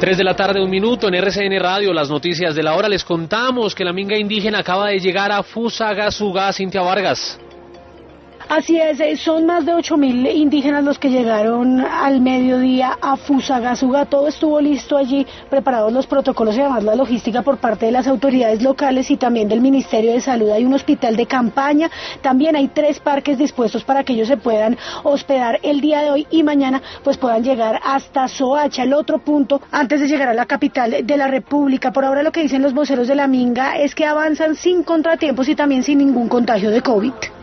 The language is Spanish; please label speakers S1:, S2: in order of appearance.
S1: 3 de la tarde, 1 minuto, en RCN Radio, las noticias de la hora. Les contamos que la minga indígena acaba de llegar a Fusagasugá, Cintia Vargas.
S2: Así es, son más de 8.000 indígenas los que llegaron al mediodía a Fusagasugá. Todo estuvo listo allí, preparados los protocolos y además la logística por parte de las autoridades locales y también del Ministerio de Salud. Hay un hospital de campaña, también hay 3 parques dispuestos para que ellos se puedan hospedar el día de hoy y mañana pues puedan llegar hasta Soacha, el otro punto, antes de llegar a la capital de la República. Por ahora lo que dicen los voceros de la minga es que avanzan sin contratiempos y también sin ningún contagio de COVID.